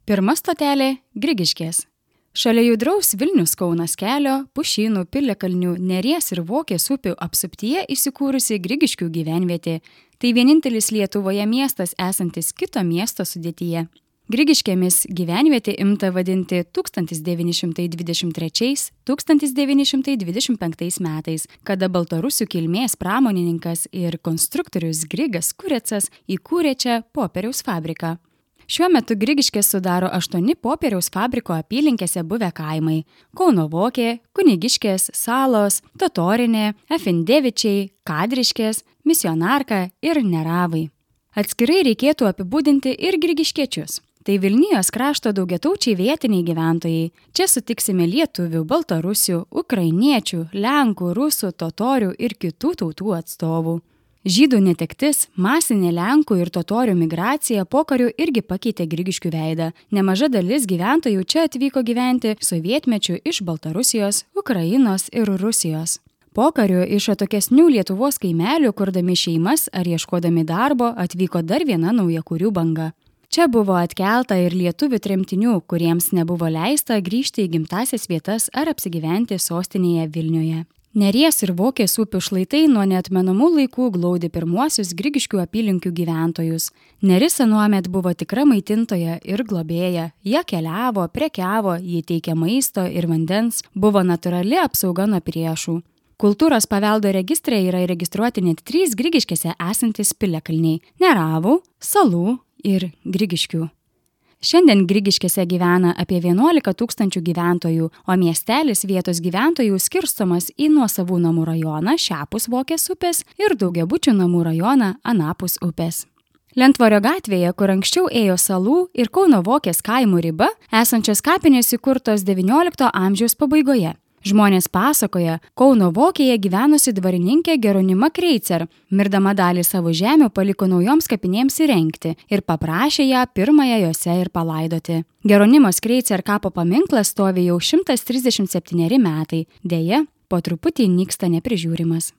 Pirma stotelė – Grigiškės. Šalia judraus Vilnius-Kaunas kelio, Pušynų, Piliakalnių, Neries ir Vokės upių apsuptyje įsikūrusi Grigiškių gyvenvietė. Tai vienintelis Lietuvoje miestas esantis kito miesto sudėtyje. Grigiškėmis gyvenvietė imta vadinti 1923–1925 metais, kada baltarusių kilmės pramonininkas ir konstruktorius Grigas Kurecas įkūrė čia popieriaus fabriką. Šiuo metu Grigiškės sudaro 8 popieriaus fabriko apylinkėse buvę kaimai – Kauno Vokė, Kunigiškės, Salos, Totorinė, Efindevičiai, Kadriškės, Misionarka ir Neravai. Atskirai reikėtų apibūdinti ir grigiškiečius. Tai Vilnijos krašto daugiataučiai vietiniai gyventojai. Čia sutiksime lietuvių, baltarusių, ukrainiečių, lenkų, rusų, totorių ir kitų tautų atstovų. Žydų netektis, masinė lenkų ir totorių migracija pokariu irgi pakeitė Grigiškių veidą. Nemaža dalis gyventojų čia atvyko gyventi sovietmečiu iš Baltarusijos, Ukrainos ir Rusijos. Pokariu iš atokesnių Lietuvos kaimelių, kurdami šeimas ar ieškodami darbo, atvyko dar viena naujakurių banga. Čia buvo atkelta ir lietuvių tremtinių, kuriems nebuvo leista grįžti į gimtasias vietas ar apsigyventi sostinėje Vilniuje. Neries ir Vokės upių šlaitai nuo neatmenamų laikų glaudė pirmuosius Grigiškių apylinkių gyventojus. Neris anuomet buvo tikra maitintoja ir globėja. Jie keliavo, prekiavo, jie teikė maisto ir vandens, buvo natūrali apsauga nuo priešų. Kultūros paveldo registre yra įregistruoti net 3 Grigiškėse esantis piliakalniai – Neravų, Salų ir Grigiškių. Šiandien Grigiškėse gyvena apie 11 000 gyventojų, o miestelis vietos gyventojų skirstomas į nuosavų namų rajoną šiapus Vokės upės ir daugiabučių namų rajoną anapus upės. Lentvario gatvėje, kur anksčiau ėjo Salų ir Kauno Vokės kaimų riba, esančios kapinės įkurtos XIX amžiaus pabaigoje. Žmonės pasakoja, Kauno Vokėje gyvenusi dvarininkė Geronima Kreicer, mirdama dalį savo žemių paliko naujoms kapinėms įrengti ir paprašė ją pirmąją jose ir palaidoti. Geronimos Kreicer kapo paminklas stovi jau 137 metai, deja, po truputį nyksta neprižiūrimas.